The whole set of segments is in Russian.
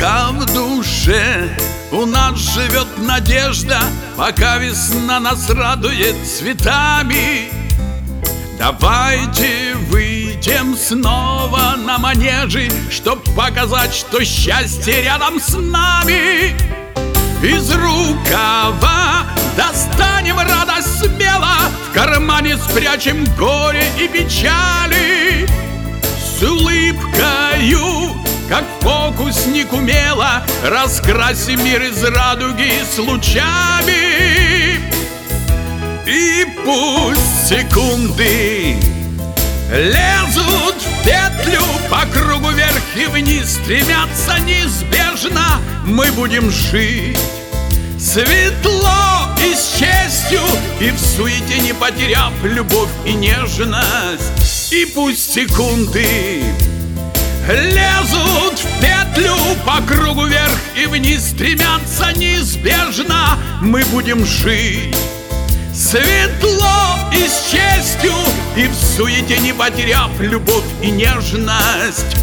Пока в душе у нас живет надежда, пока весна нас радует цветами, давайте выйдем снова на манежи, чтоб показать, что счастье рядом с нами. Из рукава достанем радость смело, в кармане спрячем горе и печали. С улыбкою, как фокусник умело, раскрасим мир из радуги с лучами. И пусть секунды лезут в петлю, по кругу вверх и вниз стремятся неизбежно, мы будем жить светло и с честью, и в суете не потеряв любовь и нежность. И пусть секунды лезут в петлю, по кругу вверх и вниз стремятся неизбежно, мы будем жить светло и с честью, и в суете не потеряв любовь и нежность.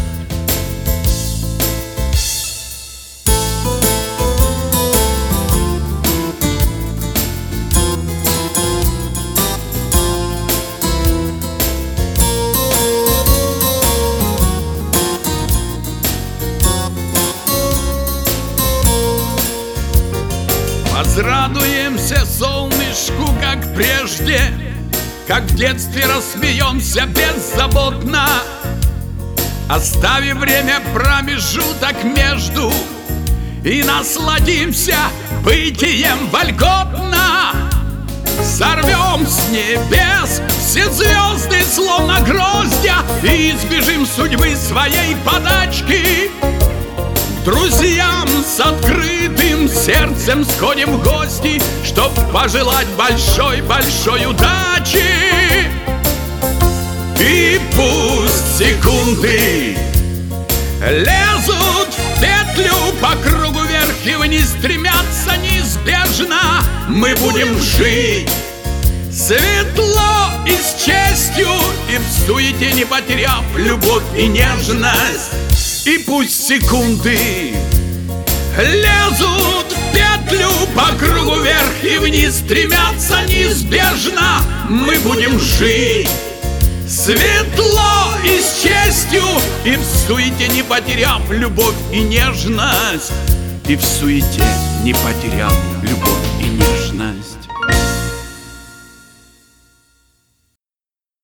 Возрадуемся солнышку, как прежде, как в детстве рассмеемся беззаботно, оставив время промежуток между, и насладимся бытием вольготно. Сорвем с небес все звезды, словно гроздья, и избежим судьбы своей подачки. Друзьям с открытым сердцем сходим в гости, чтоб пожелать большой-большой удачи. И пусть секунды лезут в петлю, по кругу вверх и вниз стремятся неизбежно, мы будем жить светло и с честью, и в суете не потеряв любовь и нежность. И пусть секунды лезут в петлю, по кругу вверх и вниз стремятся неизбежно, мы будем жить светло и с честью, и в суете не потеряв любовь и нежность. И в суете не потеряв любовь и нежность.